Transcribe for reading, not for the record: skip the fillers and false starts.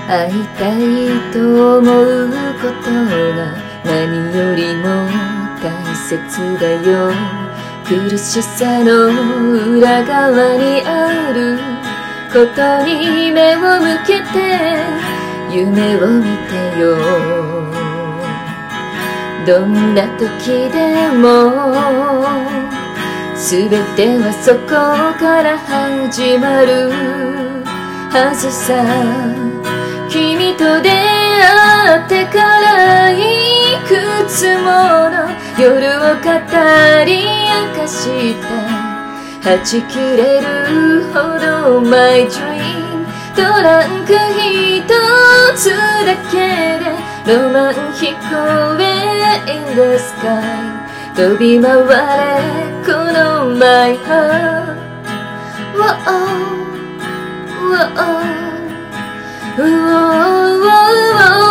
会いたいと思うことが何よりも大切だよ。苦しさの裏側にあることに目を向けて夢を見てよ。どんな時でも全てはそこから始まるはずさ。君と出会ってからいくつもの夜を語り明かした。はち切れるほど My dream トランク一つだけでロマン飛行へ In the sky 飛び回れこの My heart Whoa, whoa, whoa, whoa, whoa.